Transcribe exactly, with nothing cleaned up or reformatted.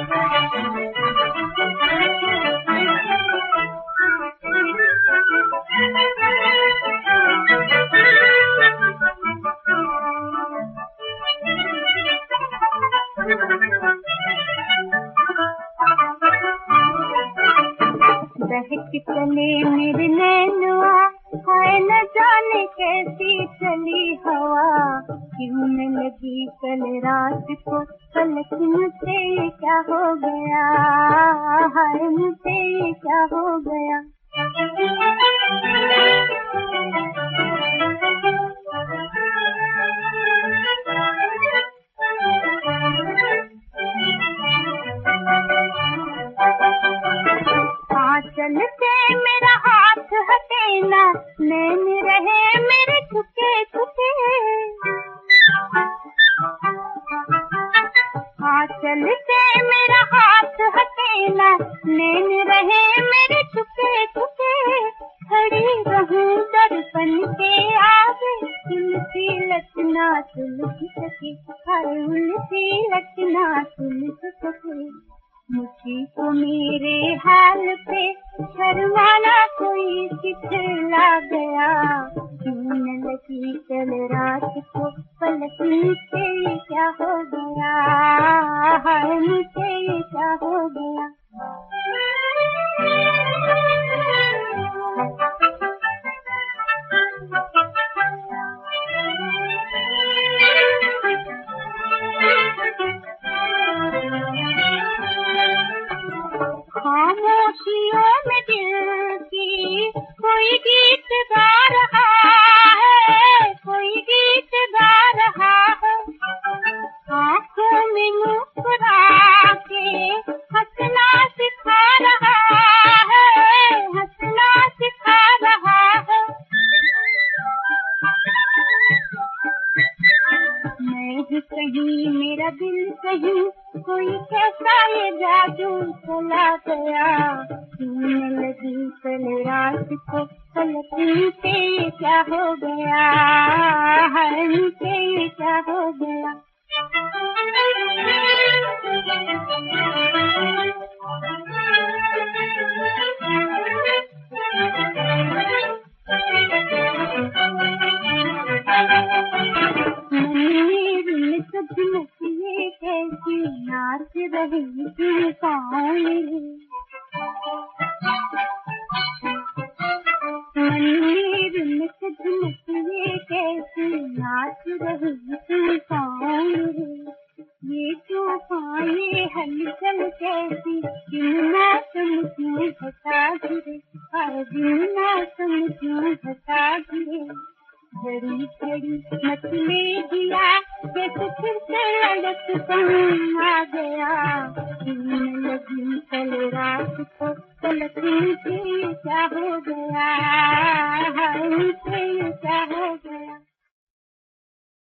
बहक चले मेरे नैनुआ, हाय न जाने कैसी चली हवा, क्यों न लगी कल रात को पलक, मुझे क्या हो गया, हाय मुझे क्या हो गया। आंचल से मेरा हाथ हटे ना, नैन रहे मेरे छुपे छुपे, आंचल से मेरा हाथ हटे ना, नैन रहे मेरे छुपे छुपे, खड़ी रहूं दर्पण के आगे, उल्टी लटना सुलझ सके, हर उल्टी लटना सुलझ सके। मुझे तो मेरे हाल पे शर्माना कोई सिखला गया, क्यों न लगी कल रात को पलक, मुझे क्या हो गया, हाय मुझे क्या हो गया। खामोशियों में दिल की कोई गीत गा रहा है, कोई गीत गा रहा है, आँखों में मुस्कुरा के हंसना सिखा रहा है, हंसना सिखा रहा है। मैं ही कहीं मेरा दिल कहीं, कोई कैसा ये जादू चला गया, क्यों न लगी कल रात को पलक, मुझे क्या हो गया, हाय मुझे क्या हो गया। ये कैसी नाच रही थी पाँव मेरे, मंदिर में झुमक ये कैसी नाच रही थी पाँव मेरे, ये तूफान ये हलचल कैसी, क्यों ना तुम क्यों हटा गिरे, हर दिन ना तुम क्यों हटा गिरे। जड़ी जड़ी मचले दिया, जैसे फिर से लड़क कौन आ गया, क्यों न लगी कल रात को पलक, मुझे क्या हो गया, हाय मुझे क्या हो गया।